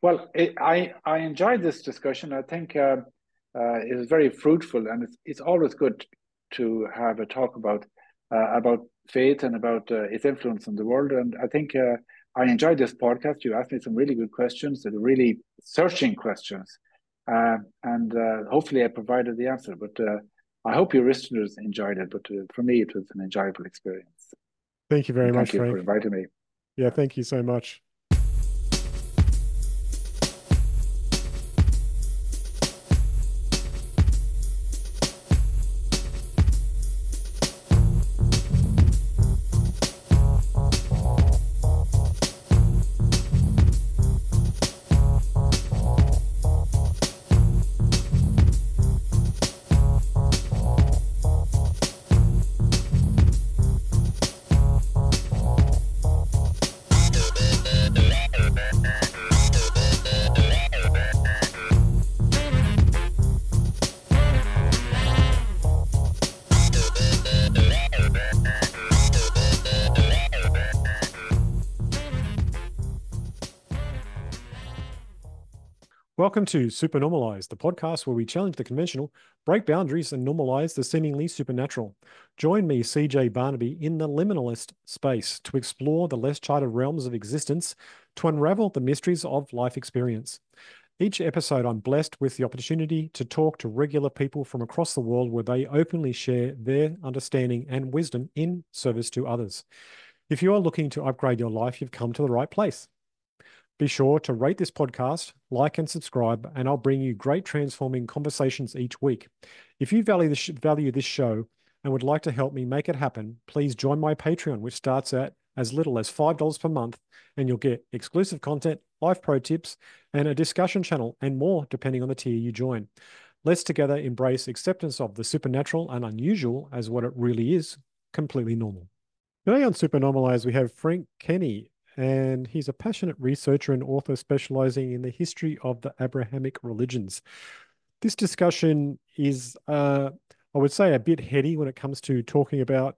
Well, I enjoyed this discussion. I think it was very fruitful, and it's always good to have a talk about faith and about its influence on the world. And I think I enjoyed this podcast. You asked me some really good questions, that are really searching questions, and hopefully I provided the answer. But I hope your listeners enjoyed it. But for me, it was an enjoyable experience. Thank you very And much, thank you for Frank. inviting me. Yeah, thank you so much. Welcome to Supernormalized, the podcast where we challenge the conventional, break boundaries, and normalize the seemingly supernatural. Join me, CJ Barnaby, in the liminalist space to explore the less charted realms of existence to unravel the mysteries of life experience. Each episode, I'm blessed with the opportunity to talk to regular people from across the world where they openly share their understanding and wisdom in service to others. If you are looking to upgrade your life, you've come to the right place. Be sure to rate this podcast, like and subscribe, and I'll bring you great transforming conversations each week. If you value this show and would like to help me make it happen, please join my Patreon, which starts at as little as $5 per month, and you'll get exclusive content, live pro tips, and a discussion channel, and more depending on the tier you join. Let's together embrace acceptance of the supernatural and unusual as what it really is, completely normal. Today on Supernormalized, we have Frank Kenny, and he's a passionate researcher and author specializing in the history of the Abrahamic religions. This discussion is, I would say, a bit heady when it comes to talking about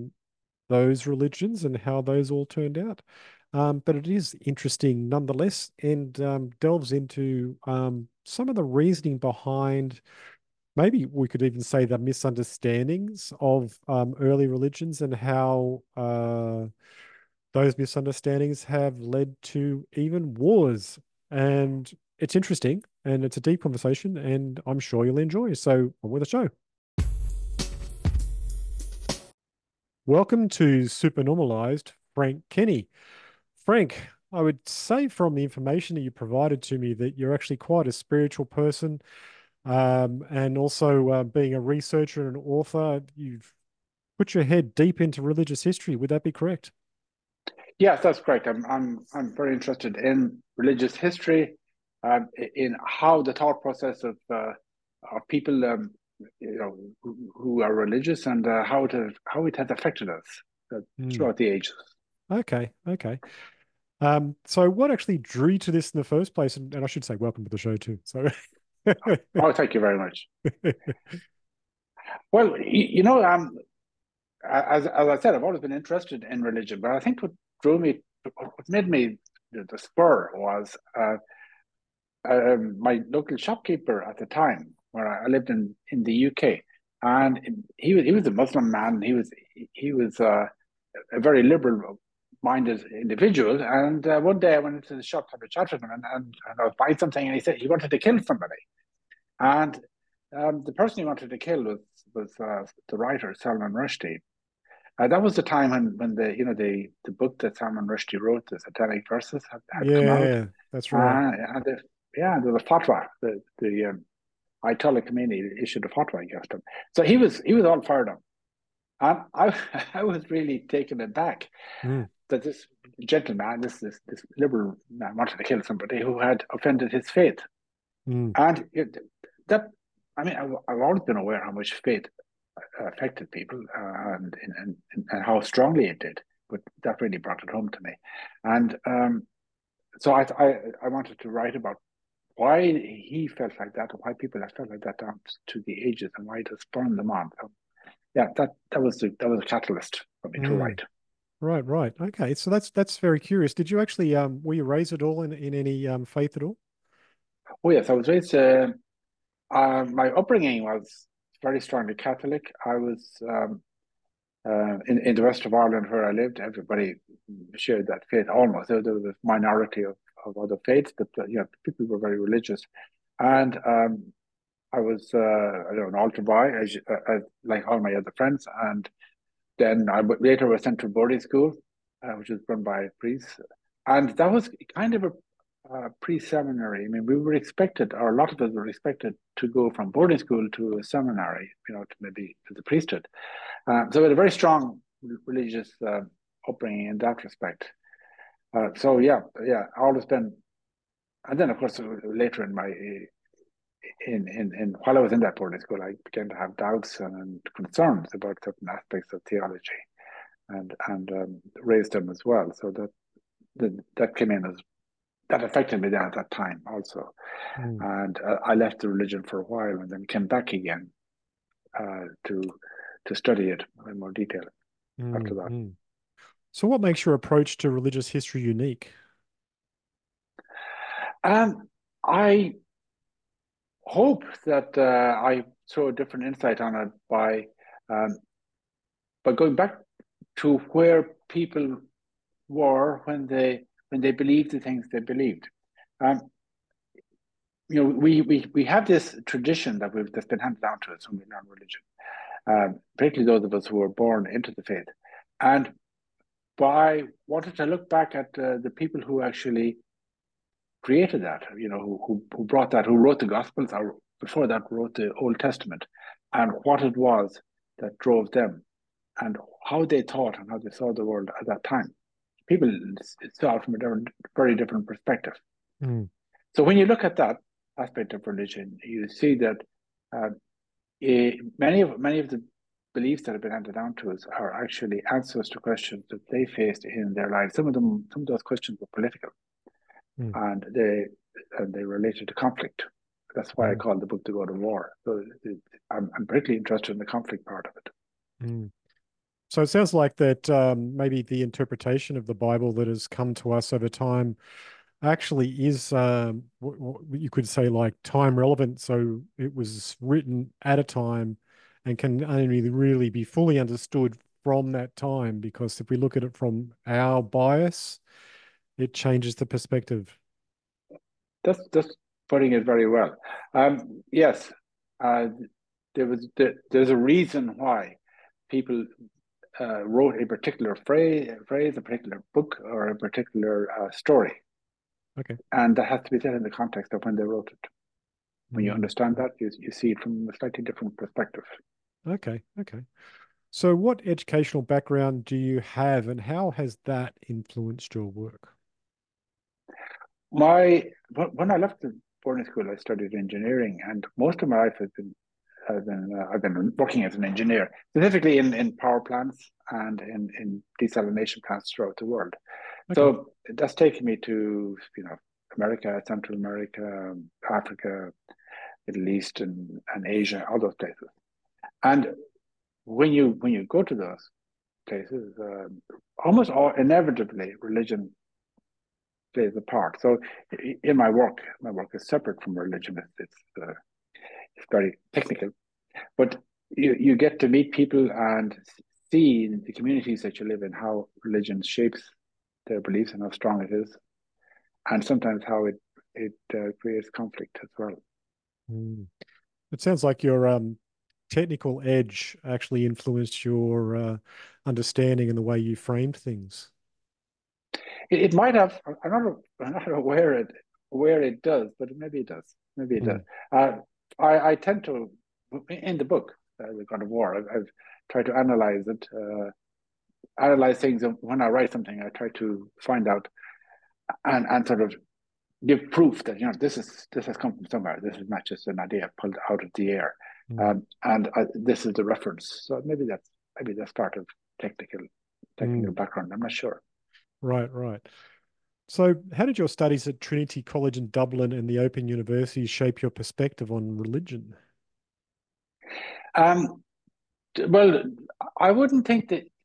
those religions and how those all turned out. But it is interesting nonetheless, and delves into some of the reasoning behind, maybe we could even say, the misunderstandings of early religions and how those misunderstandings have led to even wars. And it's interesting and it's a deep conversation, and I'm sure you'll enjoy. So, on with the show. Welcome to Supernormalized, Frank Kenny. Frank, I would say from the information that you provided to me that you're actually quite a spiritual person, and also being a researcher and an author, you've put your head deep into religious history. Would that be correct? Yes, that's correct. I'm very interested in religious history, in how the thought process of people, who are religious, and how it has affected us Hmm. throughout the ages. Okay, okay. So what actually drew you to this in the first place? And I should say, welcome to the show too. So, Oh, thank you very much. Well, as I said, I've always been interested in religion, but I think what made me the spur was my local shopkeeper at the time, where I lived in the UK, and he was a Muslim man. He was a very liberal minded individual. And one day I went into the shop to have a chat with him, and I was buying something, and he said he wanted to kill somebody. And the person he wanted to kill was the writer Salman Rushdie. That was the time when the book that Salman Rushdie wrote, the Satanic Verses, had come out. yeah, that's right. And yeah, there was a fatwa. The Ayatollah Khomeini issued a fatwa against him. So he was all fired up. And I I was really taken aback Mm, that this gentleman, this liberal man, wanted to kill somebody who had offended his faith. mm, And that, I mean, I've always been aware how much faith affected people, and how strongly it did. But that really brought it home to me. And so I wanted to write about why he felt like that, and why people have felt like that down to the ages, and why it has spurred them on. So yeah, that was a catalyst for me to mm. write. Right, right. Okay, so that's very curious. Did you actually were you raised at all in any faith at all? Oh yes, I was raised. My upbringing was very strongly Catholic. I was in the west of Ireland where I lived. Everybody shared that faith almost. There was a minority of other faiths, but people were very religious. And I was I don't know, an altar boy, like all my other friends. And then later was sent to boarding school, which was run by priests, and that was kind of a pre-seminary. I mean, we were expected, or a lot of us were expected, to go from boarding school to a seminary, to maybe to the priesthood. So we had a very strong religious upbringing in that respect. So yeah, always been. And then, of course, later in my in while I was in that boarding school, I began to have doubts and concerns about certain aspects of theology and raised them as well. So that came in as that affected me then at that time also. Mm, And I left the religion for a while and then came back again to study it in more detail after mm, that. mm. So what makes your approach to religious history unique? I hope that I throw a different insight on it um, by going back to where people were when they believed the things they believed. Um, we have this tradition that's been handed down to us when we learn religion, particularly those of us who were born into the faith. And by wanted to look back at the people who actually created that, who brought that, who wrote the Gospels, or before that wrote the Old Testament, and what it was that drove them, and how they thought and how they saw the world at that time. People saw it from a very different perspective. Mm, So when you look at that aspect of religion, you see that uh, many of the beliefs that have been handed down to us are actually answers to questions that they faced in their lives. Some of those questions were political, mm, and they related to conflict. That's why I mm, call the book "The God of War." So I'm particularly interested in the conflict part of it. mm. So it sounds like that maybe the interpretation of the Bible that has come to us over time actually is what you could say like time relevant. So it was written at a time and can only really be fully understood from that time, because if we look at it from our bias, it changes the perspective. That's putting it very well. Yes, uh, there's a reason why people wrote a particular phrase, a particular book, or a particular story, Okay. and that has to be set in the context of when they wrote it. When you Mm. understand that, you see it from a slightly different perspective. Okay. Okay. So what educational background do you have and how has that influenced your work? When I left the boarding school, I studied engineering, and most of my life I've been working as an engineer, specifically in power plants and in desalination plants throughout the world. Okay. So that's taken me to America, Central America, Africa, Middle East, and Asia, all those places. And when you go to those places, almost all inevitably religion plays a part. So in my work is separate from religion. It's very technical, but you get to meet people and see in the communities that you live in how religion shapes their beliefs and how strong it is, and sometimes how it creates conflict as well. Mm. It sounds like your technical edge actually influenced your understanding and the way you framed things. It might have. I'm not aware where it does, but maybe it does. Maybe it does. Mm. Uh, I tend to in the book, The God of War. I've tried to analyze it, analyze things. And when I write something, I try to find out and sort of give proof that this has come from somewhere. This is not just an idea pulled out of the air, Mm. and this is the reference. So maybe that's part of technical Mm. background. I'm not sure. Right, right. So, how did your studies at Trinity College in Dublin and the Open University shape your perspective on religion? Um, well, I wouldn't think that.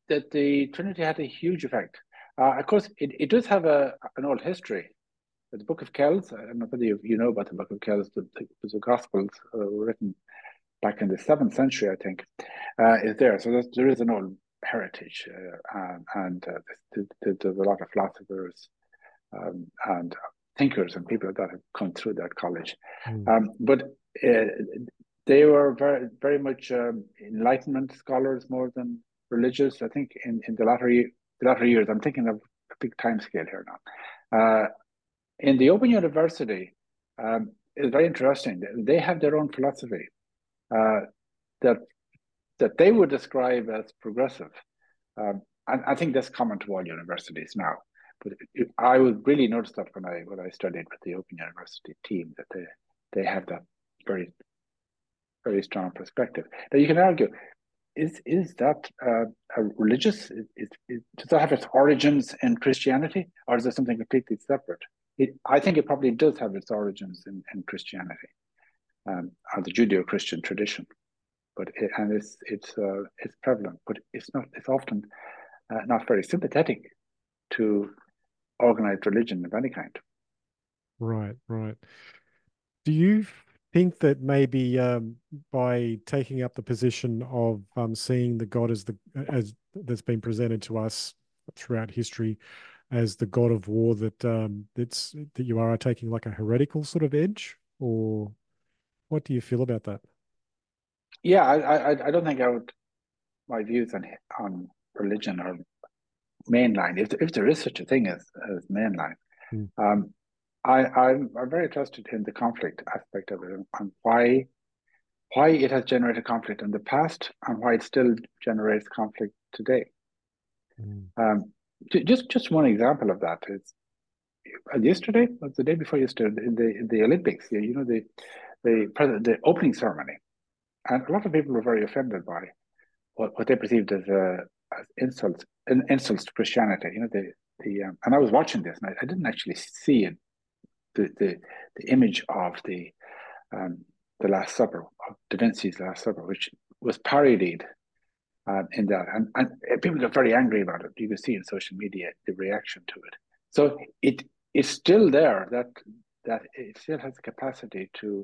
that the Trinity had a huge effect. Of course, it does have an old history. The Book of Kells, I don't know whether you know about the Book of Kells, the Gospels written back in the 7th century, I think, is there. So there is an old heritage, and there's a lot of philosophers and thinkers and people that have come through that college. But they were very much Enlightenment scholars more than religious. I think in the latter years, I'm thinking of a big time scale here now. In the Open University, it's very interesting. They have their own philosophy that they would describe as progressive. And I think that's common to all universities now. But I would really notice that when I studied with the Open University team, that they have that very, very strong perspective. Now you can argue, is that a religious? Does that have its origins in Christianity, or is it something completely separate? I think it probably does have its origins in Christianity, or the Judeo-Christian tradition. But it's prevalent, but it's not. It's often not very sympathetic to organized religion of any kind. Right, right. Do you think that maybe by taking up the position of seeing the God as that's been presented to us throughout history as the God of war, that that you are taking like a heretical sort of edge, or what do you feel about that? Yeah, I don't think my views on religion are mainline, if there is such a thing as mainline. Mm. I'm very interested in the conflict aspect of it and why it has generated conflict in the past and why it still generates conflict today. Just one example of that is yesterday, was the day before yesterday, in the Olympics. You know, the opening ceremony, and a lot of people were very offended by what they perceived as insults to Christianity. You know, and I was watching this, and I didn't actually see it, the image of the Last Supper, of Da Vinci's Last Supper, which was parodied in that, and people are very angry about it. You can see in social media the reaction to it. So it's still there, that it still has the capacity to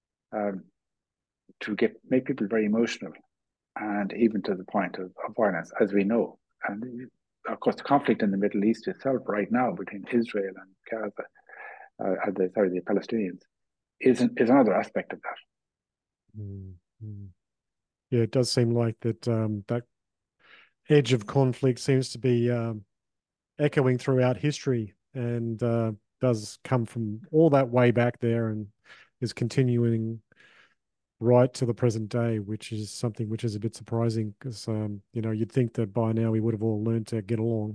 make people very emotional, and even to the point of violence, as we know. And of course, the conflict in the Middle East itself right now between Israel and Gaza, the Palestinians, is another aspect of that. Mm-hmm. Yeah, it does seem like that that edge of conflict seems to be echoing throughout history, and does come from all that way back there and is continuing right to the present day, which is something which is a bit surprising because you know, you'd think that by now we would have all learned to get along.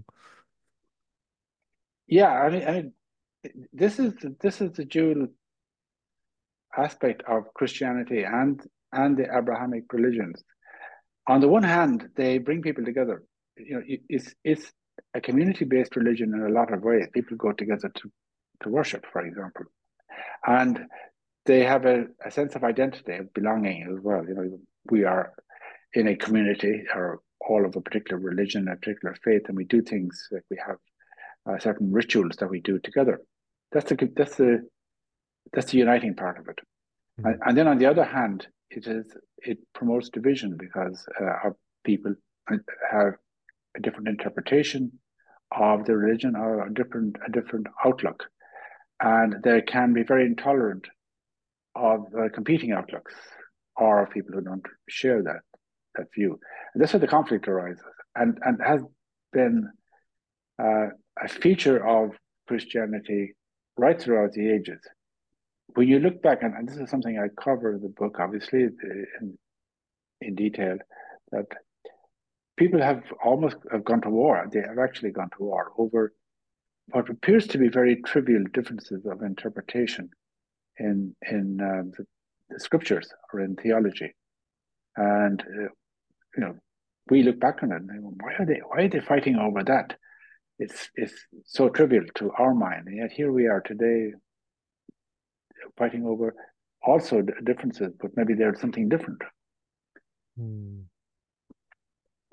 Yeah, I mean, this is the dual aspect of Christianity and the Abrahamic religions. On the one hand, they bring people together. You know, it's a community-based religion in a lot of ways. People go together to worship, for example, and they have a sense of identity, of belonging as well. You know, we are in a community, or all of a particular religion, a particular faith, and we do things like we have certain rituals that we do together. That's the uniting part of it. And then on the other hand, it promotes division because our people have a different interpretation of the religion, or a different outlook, and they can be very intolerant of competing outlooks, or people who don't share that view. And that's where the conflict arises, and has been a feature of Christianity right throughout the ages. When you look back, and this is something I cover in the book, obviously, in detail, that people have gone to war. They have actually gone to war over what appears to be very trivial differences of interpretation in the scriptures or in theology. And you know, we look back on it and go, why are they fighting over that? It's so trivial to our mind, and yet here we are today fighting over also differences, but maybe there's something different.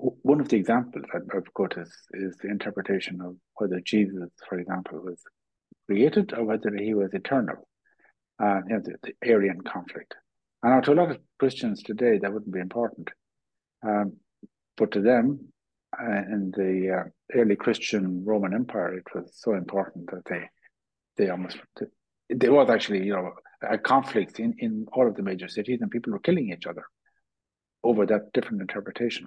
one of the examples I've got is the interpretation of whether Jesus, for example, was created or whether he was eternal. The Aryan conflict. And now to a lot of Christians today, that wouldn't be important. But to them, in the early Christian Roman Empire, it was so important that they almost, there was actually, a conflict in all of the major cities, and people were killing each other over that different interpretation.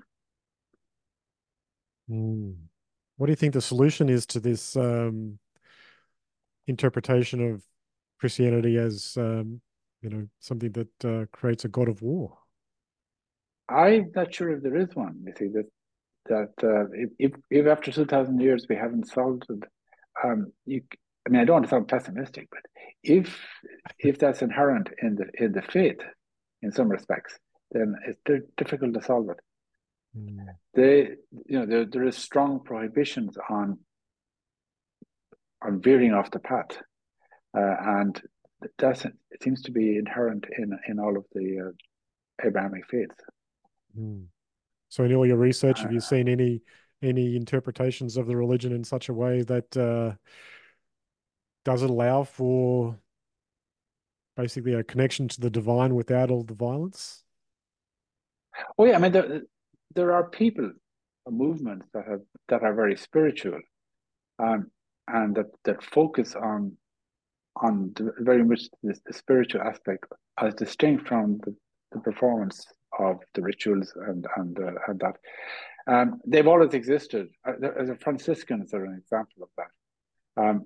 What do you think the solution is to this interpretation of Christianity as something that creates a god of war? I'm not sure if there is one. You see that if after 2,000 years we haven't solved it, I mean, I don't want to sound pessimistic, but if that's inherent in the faith, in some respects, then it's difficult to solve it. There is strong prohibitions on veering off the path, and it seems to be inherent in all of the Abrahamic faiths. So in all your research, have you seen any interpretations of the religion in such a way that does it allow for basically a connection to the divine without all the violence? Oh yeah, I mean there are people, movements that are very spiritual, and that focus on very much the spiritual aspect as distinct from the performance of the rituals and that. They've always existed. As a Franciscans are an example of that.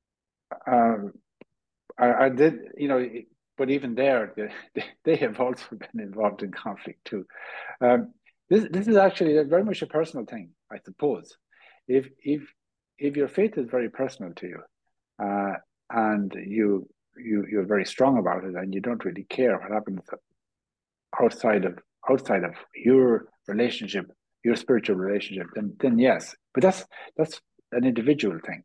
I did, but even there, they have also been involved in conflict too. This is actually very much a personal thing, I suppose. If your faith is very personal to you, and you're very strong about it, and you don't really care what happens outside of your relationship, your spiritual relationship, then yes. But that's an individual thing.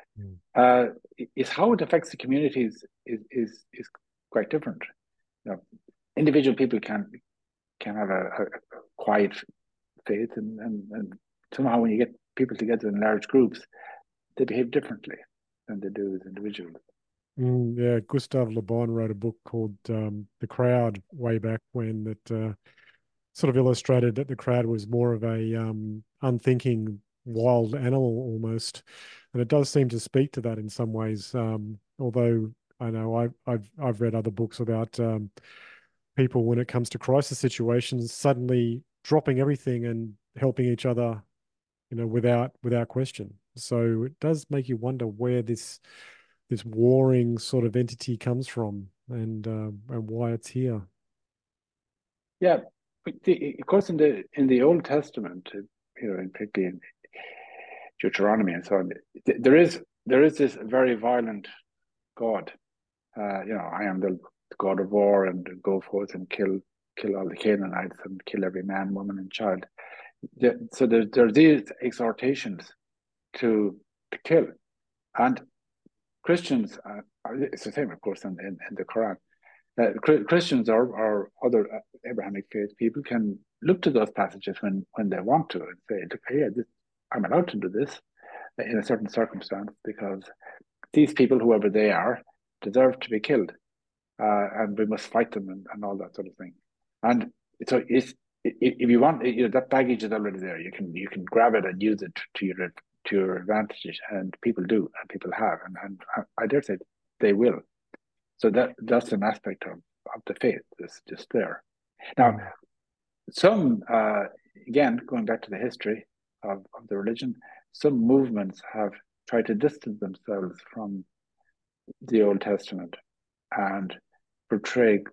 Is how it affects the communities is quite different. Individual people can have a quiet faith, and somehow when you get people together in large groups, they behave differently than they do as individuals. Yeah, Gustave Le Bon wrote a book called The Crowd way back when that sort of illustrated that the crowd was more of a unthinking wild animal almost, and it does seem to speak to that in some ways. Although I know I've read other books about people when it comes to crisis situations suddenly dropping everything and helping each other, without question. So it does make you wonder where this warring sort of entity comes from and why it's here. Yeah, but of course, in the Old Testament, particularly in Deuteronomy and so on, there is this very violent God. I am the God of war, and go forth and kill all the Canaanites and kill every man, woman, and child. So there are these exhortations to kill, and Christians, it's the same, of course, in the Quran. Christians or other Abrahamic faith people can look to those passages when they want to and say, look, yeah, I'm allowed to do this in a certain circumstance because these people, whoever they are, deserve to be killed, and we must fight them and all that sort of thing. And so if you want, that baggage is already there. You can grab it and use it to your advantage, and people do, and people have, and I dare say they will. So that's an aspect of the faith that's just there. Now, some again, going back to the history of the religion, some movements have tried to distance themselves from the Old Testament and portray,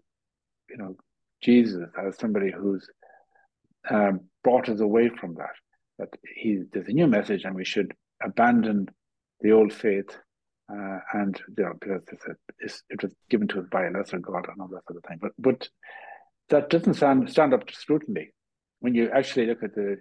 Jesus as somebody who's brought us away from that. That there's a new message, and we should abandon the old faith, and because it was given to us by a lesser God and all that sort of thing. But that doesn't stand up to scrutiny. When you actually look at the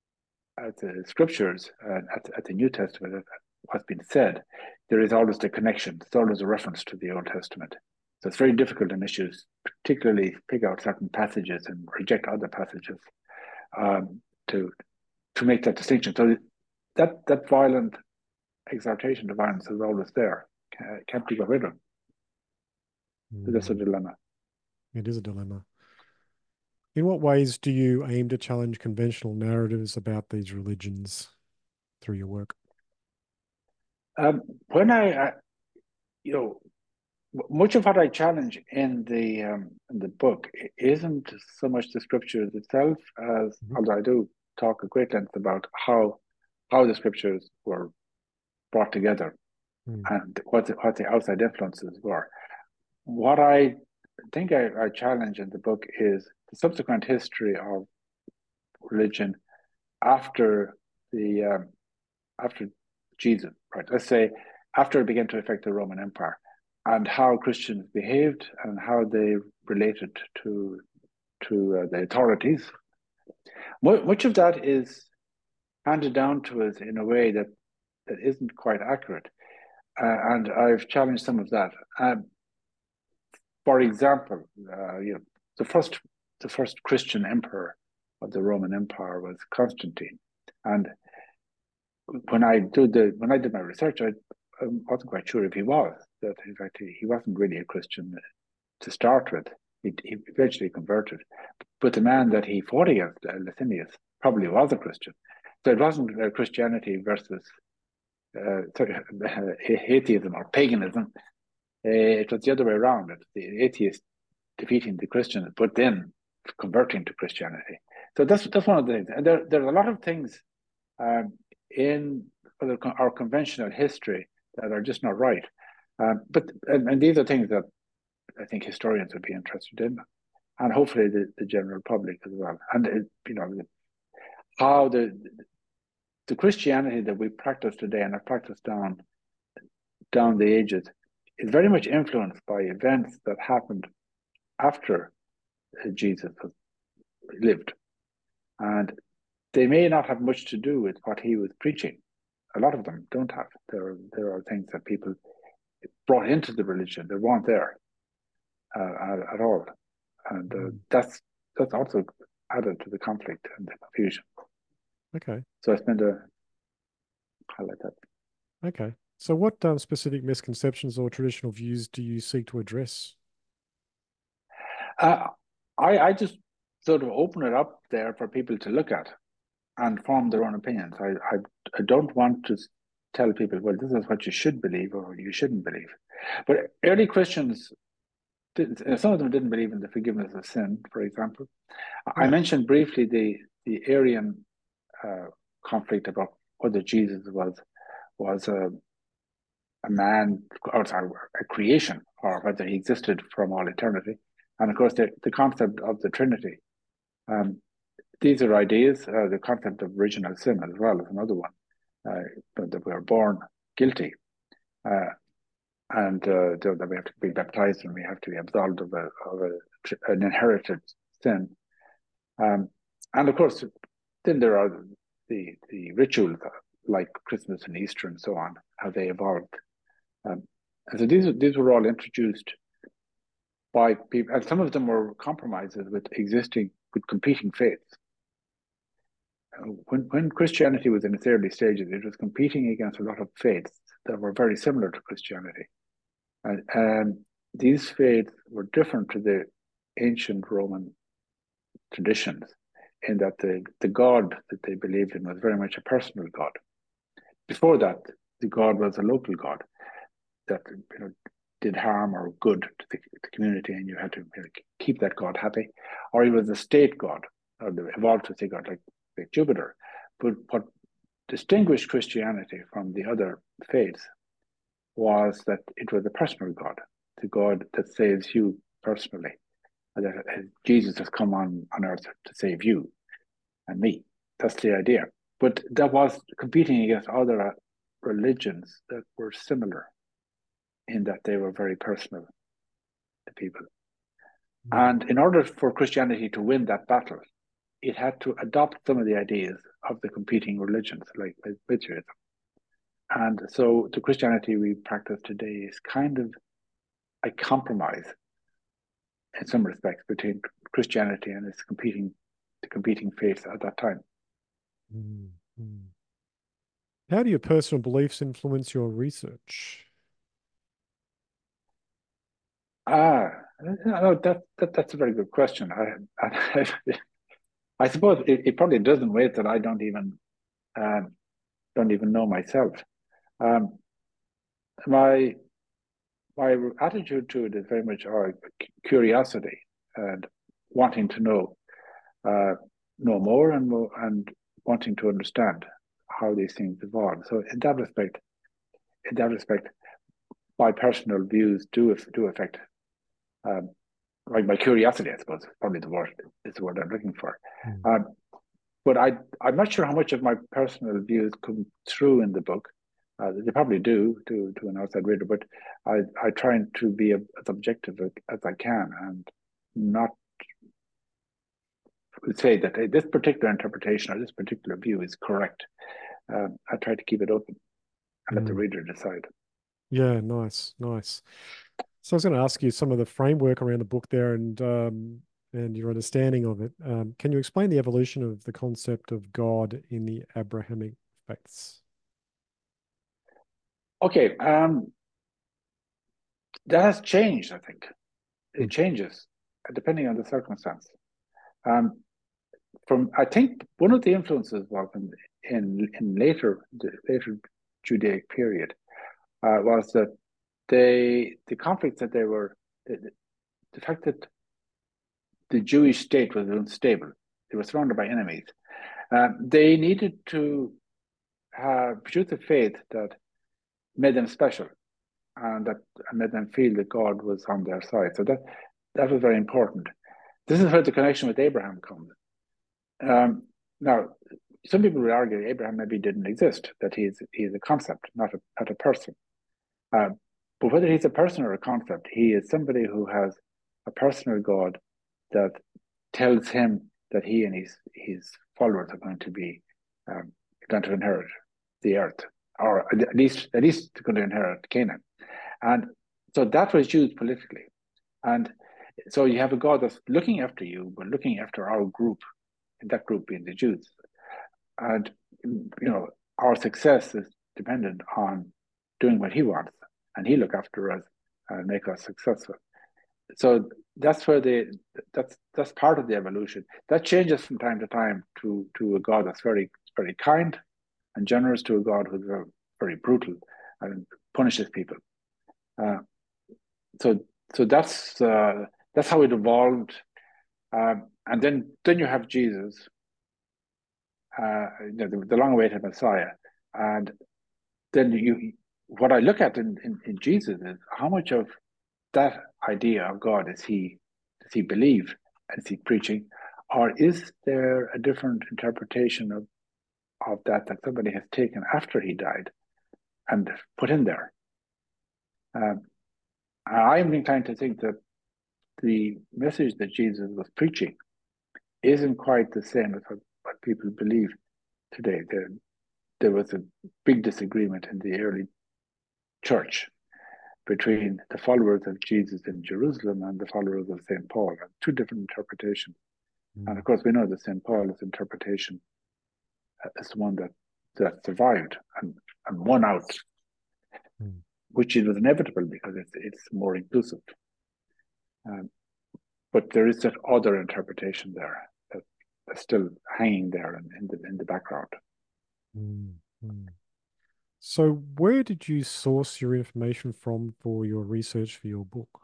scriptures, at the New Testament, what's been said, there is always the connection. There's always a reference to the Old Testament. So it's very difficult in issues, particularly pick out certain passages and reject other passages, to to make that distinction. So that violent exaltation of violence is always there. Can't be got rid of. That's a dilemma. It is a dilemma. In what ways do you aim to challenge conventional narratives about these religions through your work? When much of what I challenge in the book isn't so much the scriptures itself as, although I do talk at great length about how the scriptures were brought together and what the outside influences were. What I think I challenge in the book is the subsequent history of religion after after Jesus, right? Let's say after it began to affect the Roman Empire, and how Christians behaved and how they related to the authorities. Much of that is handed down to us in a way that isn't quite accurate, and I've challenged some of that. For example, the first Christian emperor of the Roman Empire was Constantine, and when I did my research, I wasn't quite sure if he was. That in fact he wasn't really a Christian to start with. He eventually converted, but the man that he fought against, Licinius, probably was a Christian. So it wasn't Christianity versus atheism or paganism. It was the other way around. It's the atheists defeating the Christians, but then converting to Christianity. So that's one of the things. And there are a lot of things in our conventional history that are just not right. But these are things that I think historians would be interested in, and hopefully the general public as well. And how the Christianity that we practice today and have practiced down the ages is very much influenced by events that happened after Jesus lived, and they may not have much to do with what he was preaching. A lot of them don't have. There are things that people brought into the religion that weren't there at all, and that's also added to the conflict and the confusion. Okay. So I spent a highlight that. Okay. So what specific misconceptions or traditional views do you seek to address? I just sort of open it up there for people to look at and form their own opinions. I don't want to tell people, well, this is what you should believe or you shouldn't believe. But early Christians, some of them didn't believe in the forgiveness of sin, for example. I mentioned briefly the Arian conflict about whether Jesus was a man, or sorry, a creation, or whether he existed from all eternity. And of course, the concept of the Trinity. These are ideas. The concept of original sin as well is another one. That we are born guilty, and that we have to be baptized and we have to be absolved of an inherited sin. And of course, then there are the rituals like Christmas and Easter and so on, how they evolved. And so these were all introduced by people, and some of them were compromises with competing faiths. When Christianity was in its early stages, it was competing against a lot of faiths that were very similar to Christianity. And these faiths were different to the ancient Roman traditions in that the God that they believed in was very much a personal God. Before that, the God was a local God that did harm or good to the community, and you had to keep that God happy. Or he was a state God, or evolved to a state God like Jupiter. But what distinguished Christianity from the other faiths was that it was a personal God, the God that saves you personally. And that Jesus has come on earth to save you and me. That's the idea. But that was competing against other religions that were similar in that they were very personal to people. And in order for Christianity to win that battle, it had to adopt some of the ideas of the competing religions, like Judaism. And so the Christianity we practice today is kind of a compromise in some respects between Christianity and the competing faiths at that time. Mm, mm. How do your personal beliefs influence your research? No, that's a very good question. I suppose it probably does in ways that I um, don't even know myself. Um, my my attitude to it is very much curiosity and wanting to uh, know more and wanting to understand how these things evolve. So in that respect, my personal views do affect um, like my curiosity. I suppose probably the word I'm looking for. Mm. Um, but I'm not sure how much of my personal views come through in the book. They probably do to an outside reader, but I try to be as objective as I can and not say that this particular interpretation or this particular view is correct. I try to keep it open and let the Mm. reader decide. Yeah, nice, nice. So I was going to ask you some of the framework around the book there and your understanding of it. Can you explain the evolution of the concept of God in the Abrahamic faiths? Okay, that has changed. I think Mm. it changes depending on the circumstance. Um, from I think one of the influences was in the later Judaic period was that the conflicts that they were the fact that the Jewish state was unstable. They were surrounded by enemies. They needed to produce a faith that made them special and that made them feel that God was on their side. So that was very important. This is where the connection with Abraham comes. Now, some people would argue Abraham maybe didn't exist; that he's a concept, not a person. Uh, but whether he's a person or a concept, he is somebody who has a personal God that tells him that he and his followers are um, going to inherit the earth, or at least going to inherit Canaan. And so that was used politically. And so you have a God that's looking after you, but looking after our group, and that group being the Jews. And our success is dependent on doing what he wants, and he look after us and make us successful. So that's where that's part of the evolution. That changes from time to time to a God that's very kind and generous, to a God who's very brutal and punishes people. Uh, so so that's how it evolved. And then you have Jesus, the long-awaited Messiah, and then what I look at in Jesus is how much of that idea of God does he believe and is he preaching, or is there a different interpretation of that somebody has taken after he died and put in there? Um, I'm inclined to think that the message that Jesus was preaching isn't quite the same as what people believe today. There was a big disagreement in the early church between the followers of Jesus in Jerusalem and the followers of St. Paul, and two different interpretations. And Mm. of course, we know that St. Paul's interpretation is the one that survived and won out, Mm. which it was inevitable because it's more inclusive. Um, but there is that other interpretation there that's still hanging there in the background. Mm. Mm. So where did you source your information from for your research for your book?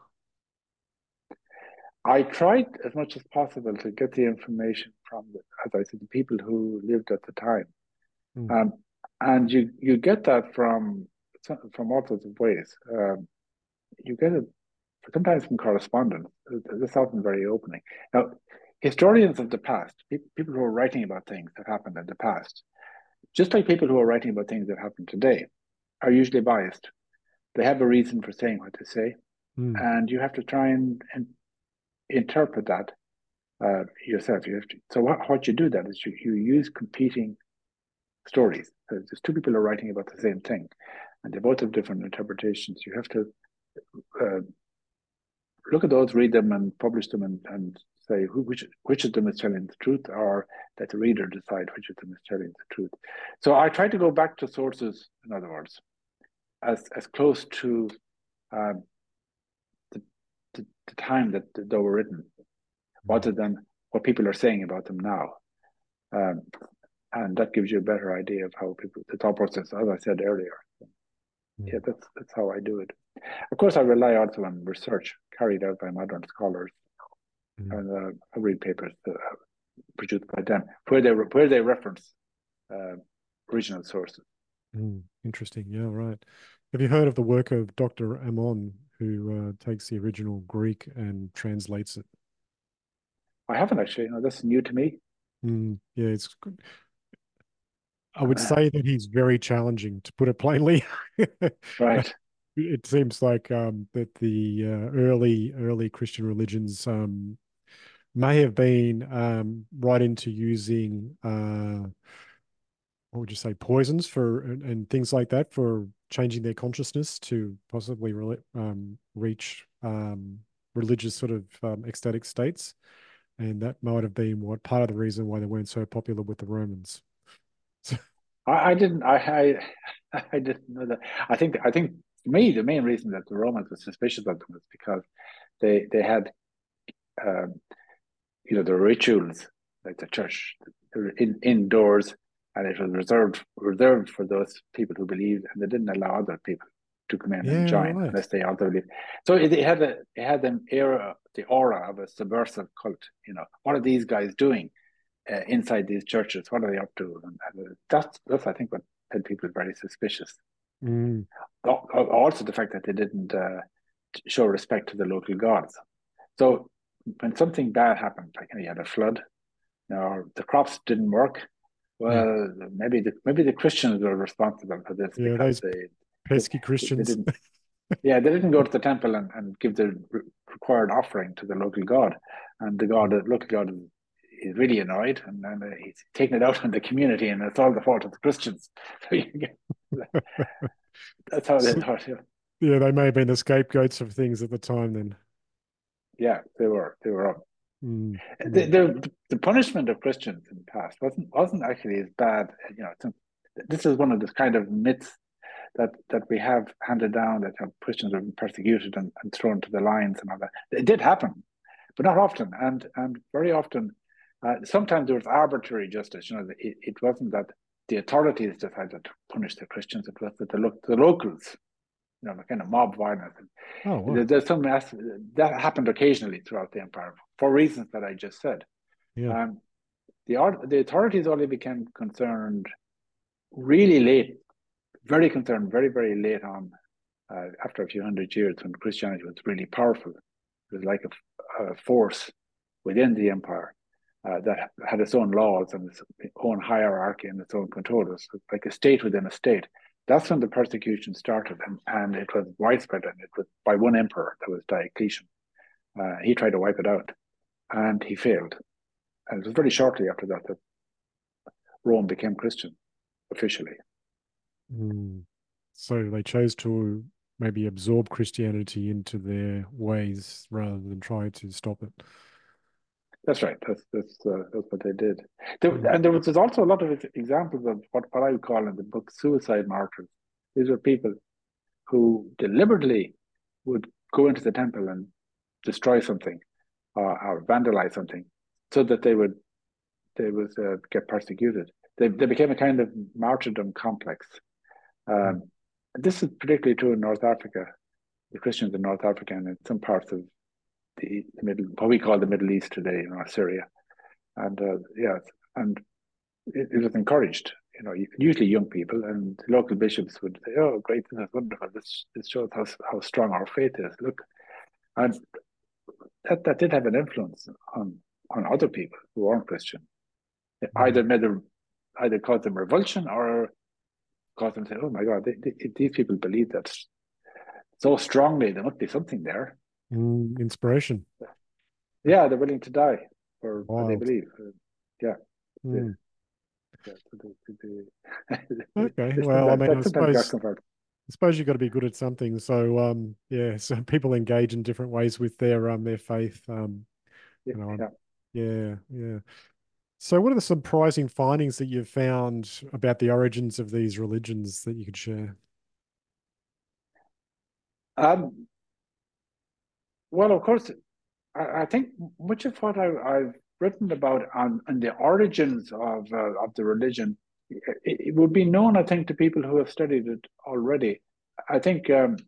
I tried as much as possible to get the information from, as I said, the people who lived at the time. Mm. Um, and you get that from all sorts of ways. You get it sometimes from correspondence. This is often very opening. Now, historians of the past, people who are writing about things that happened in the past, just like people who are writing about things that happen today, are usually biased. They have a reason for saying what they say, Mm. and you have to try and interpret that yourself. So what you do then is you use competing stories. There's two people who are writing about the same thing, and they both have different interpretations. You have to uh, look at those, read them, and publish them, and say which of them is telling the truth, or let the reader decide which of them is telling the truth. So I try to go back to sources, in other words, as close to um, the time that they were written, rather than what people are saying about them now. Um, and that gives you a better idea of how people, the thought process, as I said earlier. Yeah, that's how I do it. Of course, I rely also on research carried out by modern scholars, and I read papers produced by them where they reference original sources. Interesting. Yeah, right. Have you heard of the work of Dr. Ammon, who takes the original Greek and translates it? I haven't actually. That's new to me. Yeah, it's good. I would say that he's very challenging, to put it plainly. Right. It seems like that the early Christian religions may have been right into using what would you say, poisons for and things like that for changing their consciousness to possibly reach religious sort of ecstatic states, and that might have been what part of the reason why they weren't so popular with the Romans. I didn't. I didn't know that. I think for me the main reason that the Romans were suspicious of them was because they had um, the rituals, like the church, they were indoors, and it was reserved for those people who believed, and they didn't allow other people to come in and Yeah, join right. unless they also believed. So it had the aura of a subversive cult. What are these guys doing inside these churches? What are they up to? And that's I think what made people very suspicious. Mm, Also, the fact that they didn't show respect to the local gods. So when something bad happened, like you had a flood, or the crops didn't work, yeah, well, maybe the Christians were responsible for this yeah, because those they, pesky they Christians. didn't. Yeah, they didn't go to the temple and give the required offering to the local god, and the local god is really annoyed, and he's taking it out on the community, and it's all the fault of the Christians. That's how they So, thought. Yeah, yeah, they may have been the scapegoats of things at the time then. yeah, they were. They were up. Mm, The, mm. the punishment of Christians in the past wasn't actually as bad. This is one of the kind of myths that we have handed down, that Christians have been persecuted and thrown to the lions and all that. It did happen, but not often, and very often. Sometimes there was arbitrary justice. It wasn't that the authorities decided to punish the Christians. It was that the locals, the kind of mob violence. Oh, wow. There's some that happened occasionally throughout the empire for reasons that I just said. Yeah. Um, the authorities only became concerned really late, very concerned, very very late on, after a few hundred years when Christianity was really powerful. It was like a force within the empire that had its own laws and its own hierarchy and its own control. It was like a state within a state. That's when the persecution started, and it was widespread, and it was by one emperor, that was Diocletian. He tried to wipe it out, and he failed. And it was very shortly after that Rome became Christian officially. Mm. So they chose to maybe absorb Christianity into their ways rather than try to stop it. That's right. That's what they did. Mm. And there's also a lot of examples of what I would call in the book suicide martyrs. These were people who deliberately would go into the temple and destroy something, or vandalize something, so that they would get persecuted. They became a kind of martyrdom complex. Mm. This is particularly true in North Africa. The Christians in North Africa and in some parts of the middle, what we call the Middle East today, Syria, and yeah, and it was encouraged. Usually young people, and local bishops would say, "Oh, great, this is wonderful. This shows how strong our faith is. Look," and that did have an influence on other people who weren't Christian. It Mm. either caused them revulsion or caused them to say, "Oh my God, these people believe that so strongly. There must be something there." Inspiration. Yeah, they're willing to die for what they Wild. believe. Yeah, yeah, Mm. yeah. So Okay. they Well, I sometimes mean, that I sometimes got suppose converted. suppose you've got to be good at something. So yeah, so people engage in different ways with their faith. Yeah, You know, yeah. yeah, yeah. So what are the surprising findings that you've found about the origins of these religions that you could share? Um, well, of course, I think much of what I've written about on the origins of the religion, it would be known, I think, to people who have studied it already. I think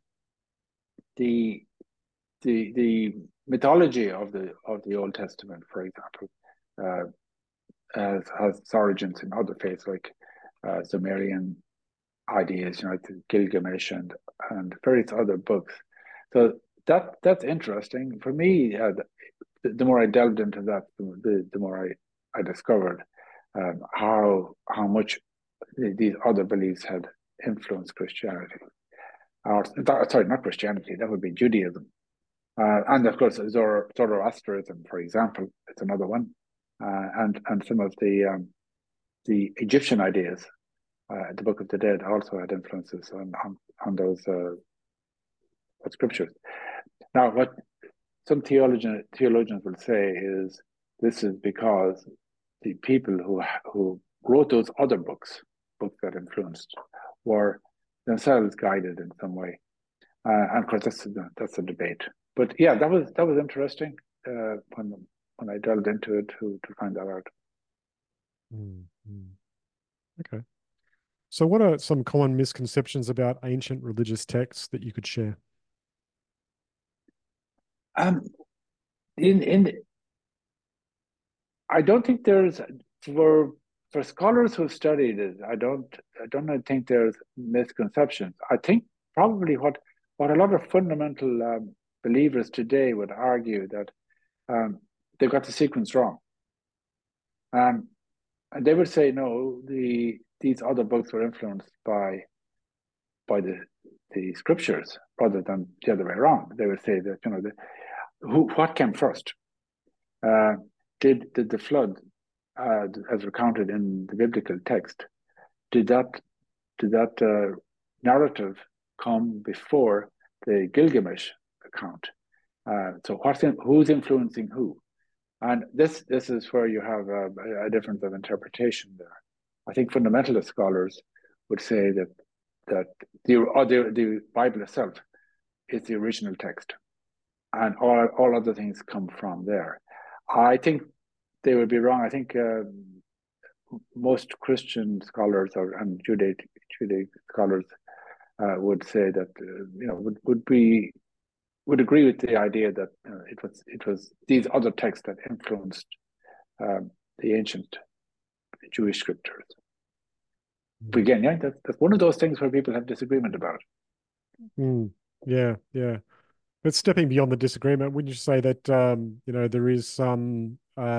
the the mythology of the Old Testament, for example, uh, has its origins in other faiths like Sumerian ideas, you know, like Gilgamesh and various other books. So that's interesting for me. The more I delved into that, the more I discovered how much these other beliefs had influenced Christianity. Or, sorry, not Christianity. That would be Judaism. And of course, Zoroastrianism, for example, it's another one, and some of the Egyptian ideas. The Book of the Dead also had influences on those scriptures. Now, what some theologians will say is this is because the people who wrote those other books that influenced, were themselves guided in some way. And of course, that's a debate. But yeah, that was interesting when I delved into it to find that out. Mm, mm. Okay. So what are some common misconceptions about ancient religious texts that you could share? Um, in I don't think there's for for scholars who've studied it. I don't think there's misconceptions. I think probably what a lot of fundamental believers today would argue that um, they got the sequence wrong. Um, and they would say no, these other books were influenced by the scriptures rather than the other way around. They would say that, you know, what came first? Uh, did the flood, as recounted in the biblical text, did that narrative come before the Gilgamesh account? So who's influencing who? And this is where you have a difference of interpretation there. I think fundamentalist scholars would say that the Bible itself is the original text, and all other things come from there. I think they would be wrong. I think most Christian scholars and Judaic scholars would say that would agree with the idea that it was these other texts that influenced the ancient Jewish scriptures. But Mm. again, yeah, that's one of those things where people have disagreement about. Mm. Yeah, yeah. But stepping beyond the disagreement, wouldn't you say that there is some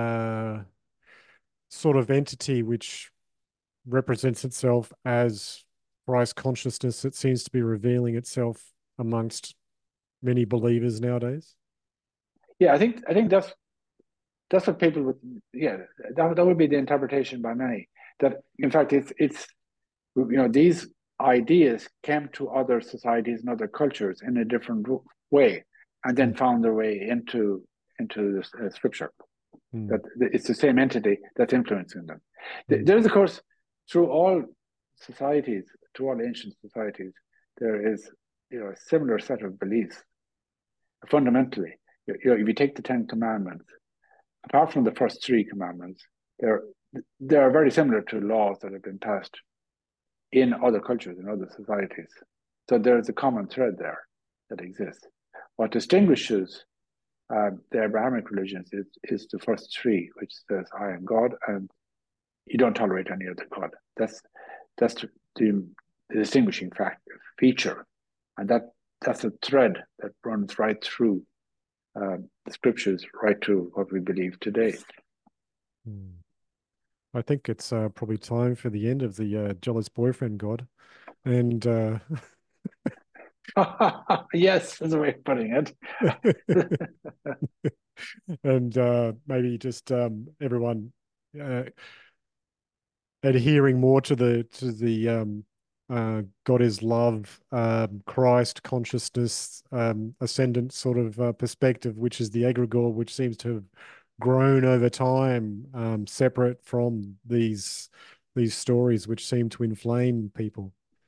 sort of entity which represents itself as Christ consciousness that seems to be revealing itself amongst many believers nowadays? Yeah, I think that's what people would. Yeah, that would be the interpretation by many. That in fact it's these ideas came to other societies and other cultures in a different way, and then Mm, found their way into the scripture. mm, That it's the same entity that's influencing them. mm, There's of course through all societies, through all ancient societies, there is a similar set of beliefs. Fundamentally, if you take the Ten Commandments, apart from the first three commandments, they're they are very similar to laws that have been passed in other cultures, in other societies. So there's a common thread there that exists. What distinguishes the Abrahamic religions is the first three, which says, "I am God," and you don't tolerate any other God. That's the distinguishing feature, and that's a thread that runs right through the scriptures, right through what we believe today. mm. I think it's probably time for the end of the jealous boyfriend god. And Yes, that's a way of putting it. and maybe just everyone uh, adhering more to the God is love, Christ consciousness, ascendant sort of perspective, which is the egregore, which seems to have grown over time, separate from these stories, which seem to inflame people.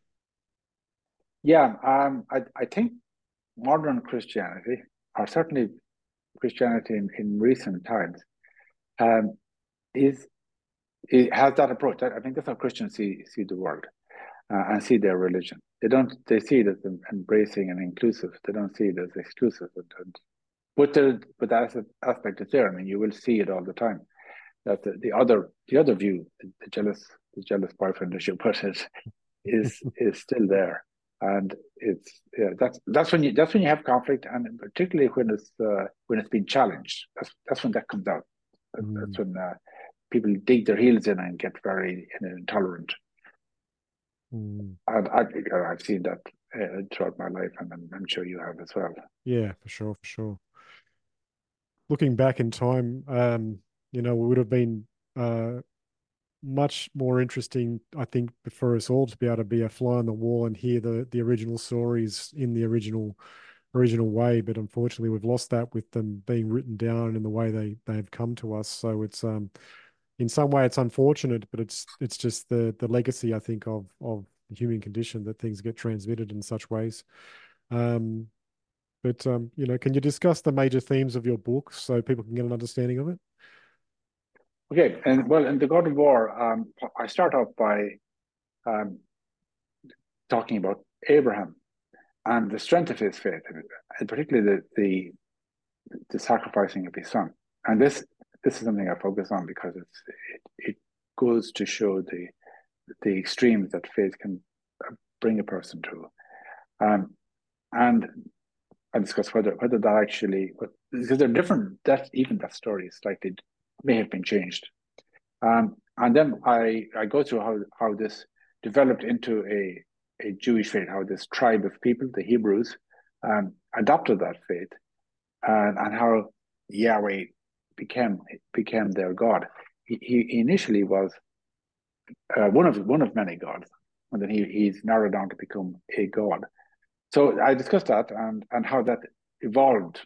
Yeah, I think modern Christianity, or certainly Christianity in recent times, um, is it has that approach. I think that's how Christians see the world, and see their religion. They see it as embracing and inclusive. They don't see it as exclusive. But that aspect is there. I mean, you will see it all the time. That the other view, the jealous boyfriend, as you put it, is still there, and it's yeah, that's when you have conflict, and particularly when it's been challenged. That's when that comes out. That's Mm, when people dig their heels in and get very intolerant. mm. And I've seen that throughout my life, and I'm sure you have as well. Yeah, for sure, for sure. Looking back in time, it would have been uh, much more interesting, I think, for us all to be able to be a fly on the wall and hear the original stories in the original way. But unfortunately, we've lost that with them being written down in the way they've come to us. So it's in some way it's unfortunate, but it's just the legacy, I think, of the human condition, that things get transmitted in such ways. Um, but can you discuss the major themes of your book so people can get an understanding of it? Okay, and well, in the God of War, I start off by um, talking about Abraham and the strength of his faith, and particularly the sacrificing of his son. And this is something I focus on because it goes to show the extremes that faith can bring a person to. Um, and I discuss whether that actually, because they're different, that story is slightly may have been changed. And then I go through how this developed into a Jewish faith, how this tribe of people, the Hebrews, adopted that faith, and how Yahweh became their God. He initially was one of many gods, and then he's narrowed down to become a god. So I discussed that and how that evolved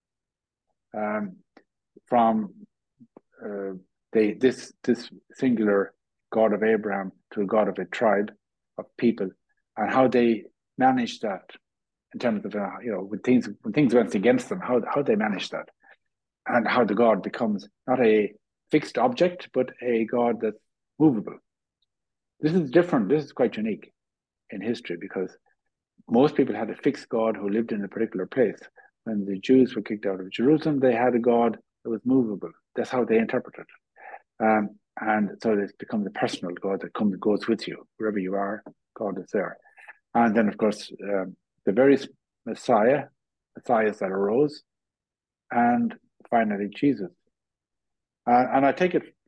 um, from uh, this singular God of Abraham to a God of a tribe of people, and how they managed that in terms of when things went against them, how they managed that, and how the God becomes not a fixed object but a God that's movable. This is different. This is quite unique in history because most people had a fixed God who lived in a particular place. When the Jews were kicked out of Jerusalem, they had a God that was movable. That's how they interpreted it. And so it becomes a personal God that goes with you wherever you are. God is there. And then, of course, the various messiahs that arose, and finally Jesus. And I take it,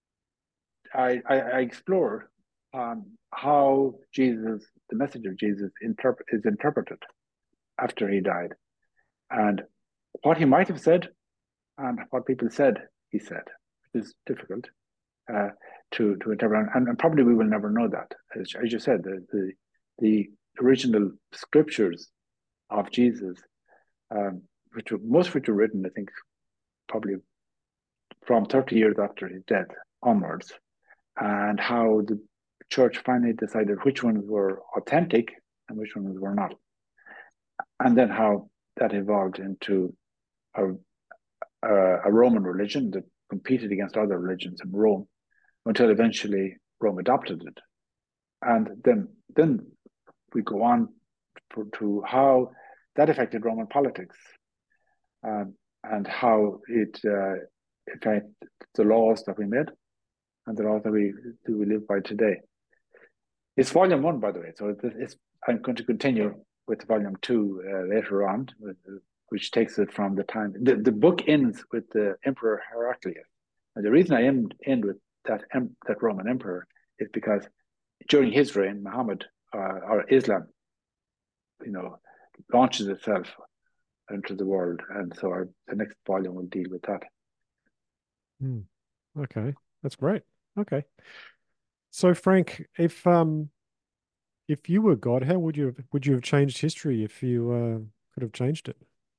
I explore how the message of Jesus is interpreted after he died, and what he might have said and what people said he said, which is difficult uh, to interpret, and probably we will never know that. As you said, the original scriptures of Jesus, most of which were written, I think, probably from 30 years after his death onwards, and how the church finally decided which ones were authentic and which ones were not, and then how that evolved into a, a Roman religion that competed against other religions in Rome until eventually Rome adopted it. And then we go on to how that affected Roman politics, um, and how it affected the laws that we made and the laws that we live by today. It's volume one, by the way. So I'm going to continue with volume two later on, which takes it from the time. The book ends with the Emperor Heraclius. And the reason I end with that Roman emperor is because during his reign, Muhammad or Islam, you know, launches itself into the world, and so the next volume will deal with that. Hmm. Okay, that's great. Okay, so Frank, if if you were God, how would you have changed history if you could have changed it?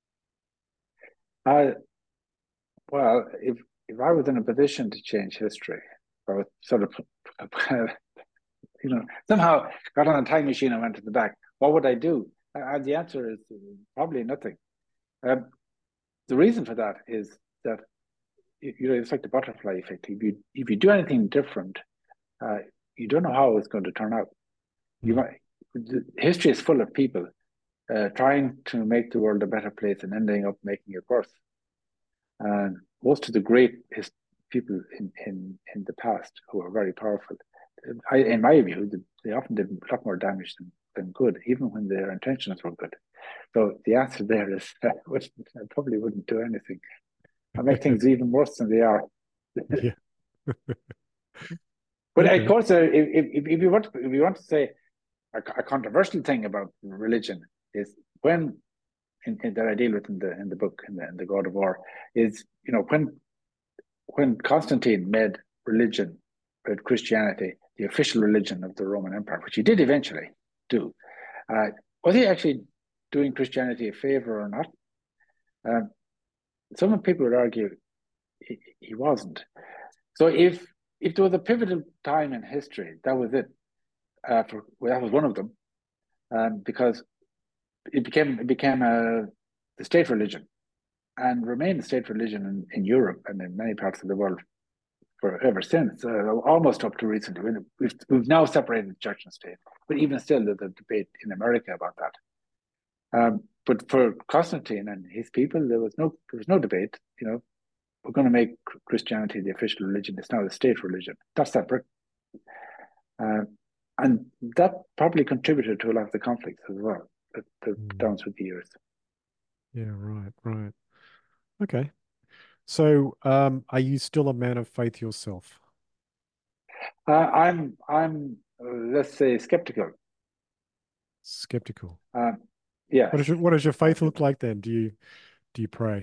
Uh, well, if I was in a position to change history, I was sort of, somehow got on a time machine and went to the back. What would I do? And the answer is probably nothing. Um, the reason for that is that it's like the butterfly effect. If you do anything different, uh, you don't know how it's going to turn out. You Mm. might, history is full of people trying to make the world a better place and ending up making it worse. And most of the great people in the past who are very powerful, in my view, they often did a lot more damage than good, even when their intentions were good. So the answer there is I probably wouldn't do anything. I make things even worse than they are. Yeah. But of Okay. course, if you want to say a controversial thing about religion is when that I deal with in the book in the God of War is when Constantine made religion, made Christianity the official religion of the Roman Empire, which he did eventually do. Uh, was he actually doing Christianity a favor or not? Um, some people would argue he wasn't. So if there was a pivotal time in history, that was it. That was one of them, because it became the state religion and remained the state religion in Europe and in many parts of the world for ever since, almost up to recently. We've now separated church and state, but even still, there's a debate in America about that. But for Constantine and his people, there was no debate. We're going to make Christianity the official religion. It's now the state religion. That's separate, uh, and that probably contributed to a lot of the conflicts as well Mm. down through the years. Yeah, right, right. Okay. So, are you still a man of faith yourself? I'm let's say skeptical. Skeptical. Yes, What does your faith look skeptical. like then? Do you pray?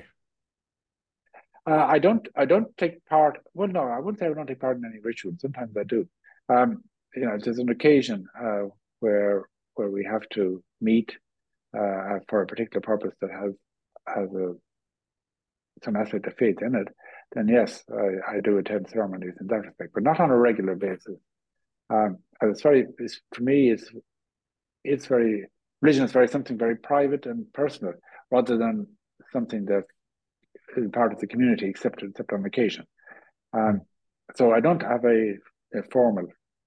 I don't take part. Well, no, I wouldn't say I don't take part in any rituals. Sometimes I do. Um, there's an occasion where we have to meet for a particular purpose that has some aspect of faith in it. Then yes, I do attend ceremonies in that respect, but not on a regular basis. And for me, it's very religion is very something very private and personal, rather than something that is part of the community, except on occasion. Mm. Um, so I don't have a formal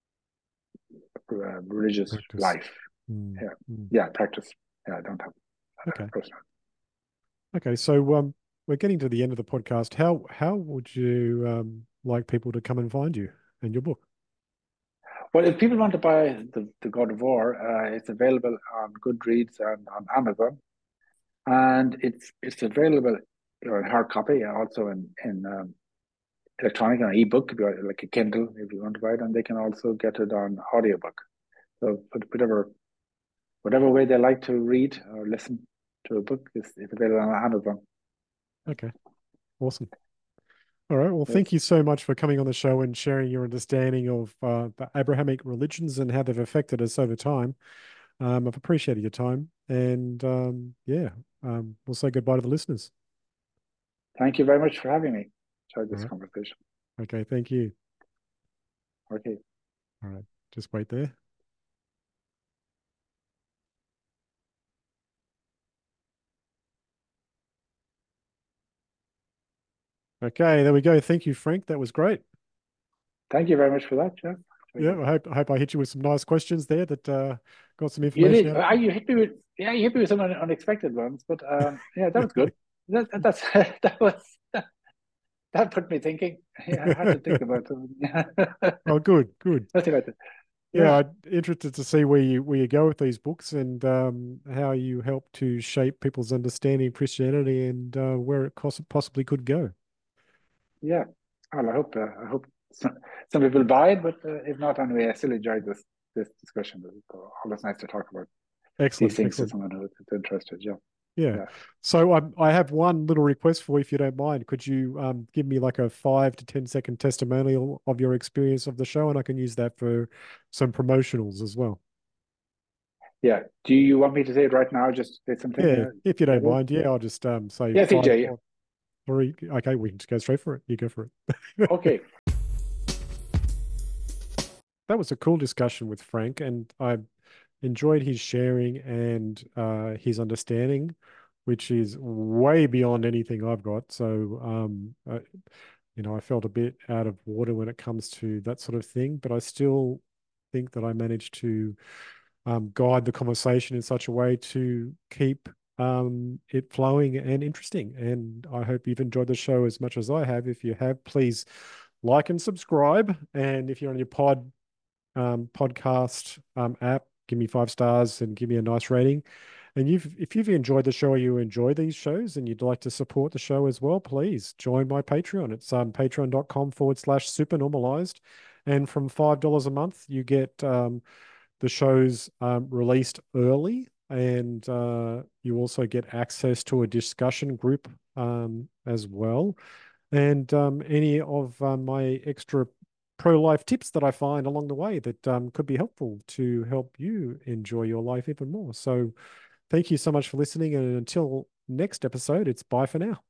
religious Practice. life. Mm. Yeah, Mm. yeah, practice. Yeah, I don't have Okay. personal. Okay. So, we're getting to the end of the podcast. How would you like people to come and find you and your book? Well, if people want to buy the God of War, it's available on Goodreads and on Amazon, and it's available in hard copy, and also in electronic and ebook, like a Kindle, if you want to buy it, and they can also get it on audiobook. So whatever way they like to read or listen to a book is available on Amazon. Okay. Awesome. All right. Well, Yes. thank you so much for coming on the show and sharing your understanding of the Abrahamic religions and how they've affected us over time. I've appreciated your time, and yeah, we'll say goodbye to the listeners. Thank you very much for having me. Enjoyed All this right. conversation. Okay. Thank you. Okay. All right. Just wait there. Okay. There we go. Thank you, Frank. That was great. Thank you very much for that, Jeff. Enjoyed Yeah. that. I hope I hit you with some nice questions there that got some You information did. out of it. You hit me with some unexpected ones, but yeah, that was good. That's that was that put me thinking. Yeah, I had to think about something. Oh, good, good. Nothing like that. Yeah, Yeah, I'm interested to see where you go with these books and how you help to shape people's understanding of Christianity and where it possibly could go. yeah. Well, I hope some people buy it, but if not, anyway, I still enjoyed this discussion. It's always nice to talk about these Excellent, things to excellent. someone who's interested. Yeah, Yeah. yeah. So I have one little request for you, if you don't mind. Could you give me like a 5 to 10 second testimonial of your experience of the show, and I can use that for some promotionals as well. Yeah. Do you want me to say it right now? Just say something. Yeah, if you don't David? mind, yeah, I'll just say Yeah, five, CJ. four, three. Okay, we can just go straight for it. You go for it. Okay. That was a cool discussion with Frank, and I enjoyed his sharing and his understanding, which is way beyond anything I've got. So, I felt a bit out of water when it comes to that sort of thing, but I still think that I managed to guide the conversation in such a way to keep it flowing and interesting. And I hope you've enjoyed the show as much as I have. If you have, please like and subscribe. And if you're on your podcast app, give me 5 stars and give me a nice rating. And if you've enjoyed the show or you enjoy these shows and you'd like to support the show as well, please join my Patreon. It's patreon.com/supernormalized. And from $5 a month, you get the shows released early, and you also get access to a discussion group as well. And any of my extra pro-life tips that I find along the way that could be helpful to help you enjoy your life even more. So thank you so much for listening. And until next episode, it's bye for now.